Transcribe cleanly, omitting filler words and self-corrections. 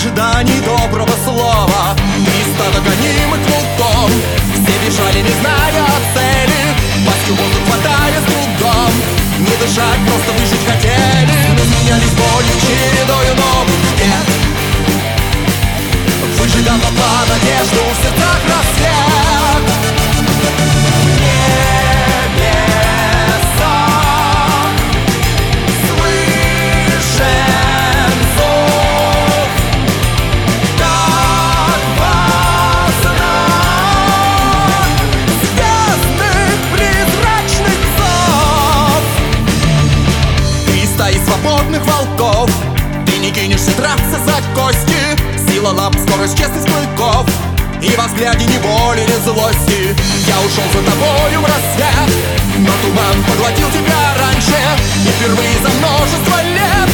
ожидании доброго слова. 300 догонимых волков, все бежали, не зная цели, пастью воздух хватая с трудом, не дышать, просто выжить хотели. Но сменялись болью чередою новых бед. Выжигал по надежду в сердцах рассвет. Небеса слышен зов, как вознак звездных призрачных зов. 300 из свободных волков, ты не кинешься драться за кости. Сила лап, скорость, честность клыков, и во взгляде ни боли, ни злости. Я ушел за тобою в рассвет, но туман поглотил тебя раньше, и впервые за множество лет